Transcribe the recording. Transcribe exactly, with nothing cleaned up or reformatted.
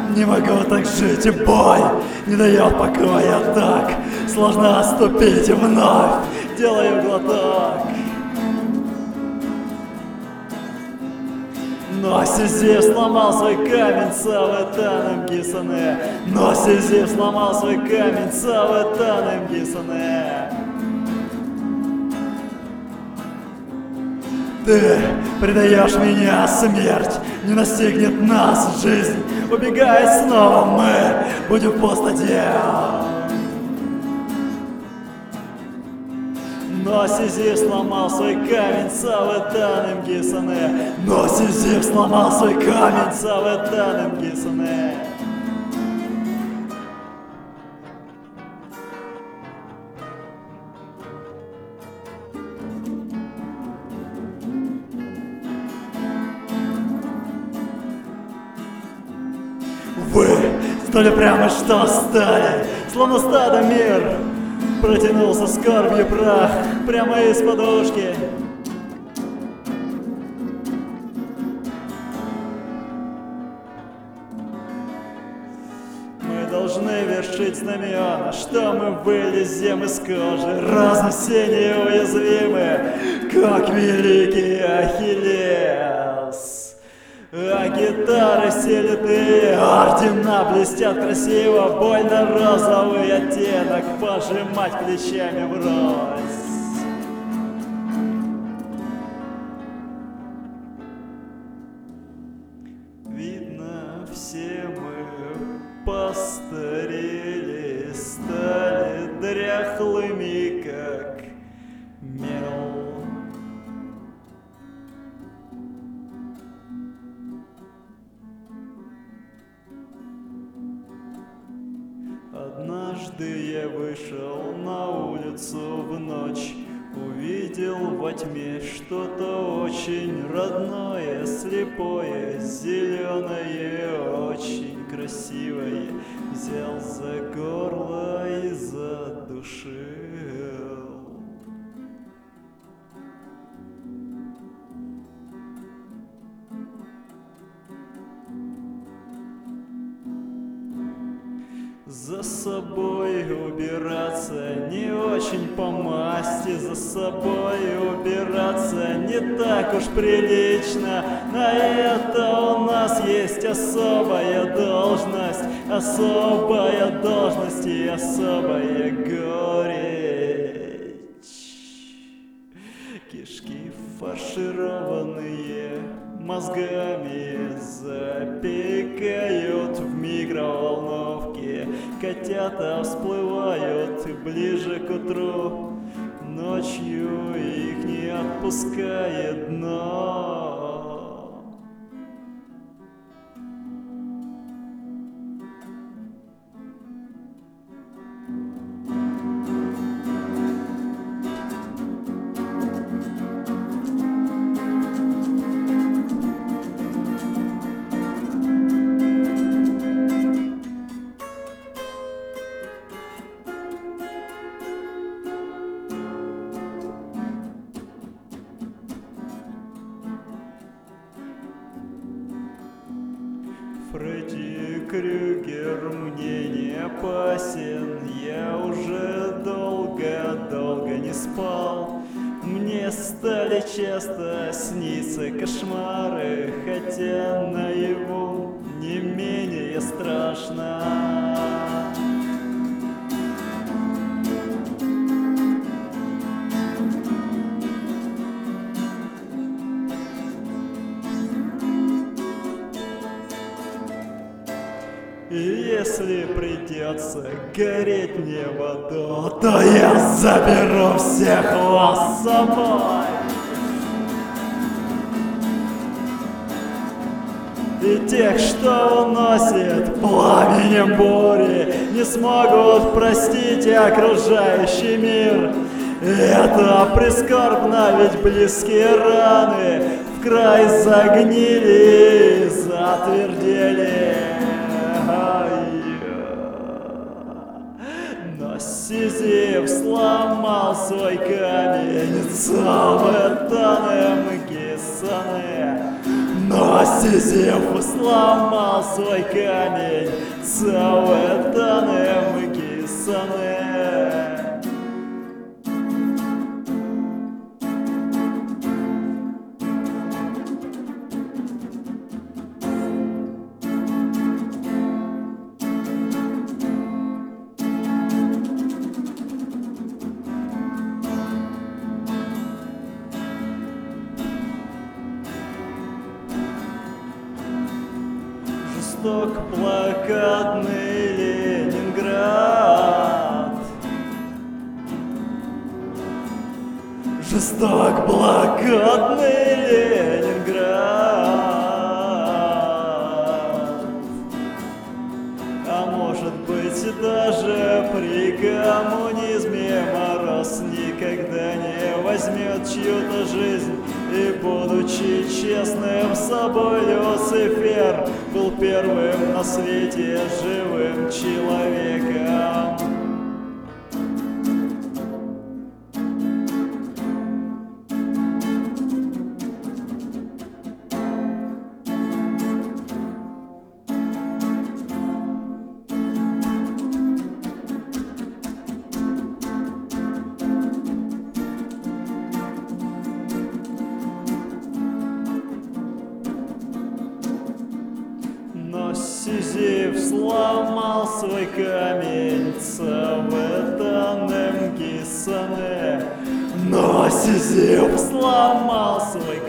Не могу так жить, и боль не дает покоя так. Сложно отступить и вновь делаю глоток. Но Сизиф сломал свой камень, Саватаном Гисане. Но Сизиф сломал свой камень, Саватаном Гисане. Ты предаешь меня, смерть не настигнет нас, жизнь убегает снова, мы будем в пустоте. Но Сизиф сломал свой камень, Саватаном Гисане. Но Сизиф сломал свой камень, Саватаном Гисане. Вы стали прямо что стали, словно стадо мир. Протянулся скорбью прах прямо из подушки. Мы должны вершить знамена, что мы вылезем из кожи. Разом все неуязвимы, как великий Ахиллес. А гитары все литые, ордена блестят красиво, больно розовый оттенок, пожимать плечами врозь. Видно, все мы постарели, стали дряхлыми, как мел. Однажды я вышел на улицу в ночь, увидел во тьме что-то очень родное, слепое, зеленое, очень красивое. Взял за горло и задушил. За собой убираться не очень по масти, за собой убираться не так уж прилично. На это у нас есть особая должность, особая должность и особая горечь. Кишки фаршированные мозгами запекают в микроволновке. Котята всплывают ближе к утру, ночью их не отпускает дно. Фредди Крюгер мне не опасен, я уже долго-долго не спал. Мне стали часто сниться кошмары, хотя наяву не менее страшно. И если придется гореть мне в аду, то я заберу всех вас с собой. И тех, что уносит пламенем бури, не смогут простить и окружающий мир. Это прискорбно, ведь близкие раны в край загнили и затвердели. Но Сизиф сломал свой камень, Саватаном Гисане. Но Сизиф сломал свой камень, Цауэтанем Гисане. Жесток блокадный Ленинград, жесток блокадный Ленинград. А может быть даже при коммунизме мороз никогда не возьмет чью-то жизнь. И будучи честным с собой, Люцифер был первым на свете живым человеком. Но Сизиф сломал свой камень, Цауэтанем Гисане. Но Сизиф сломал свой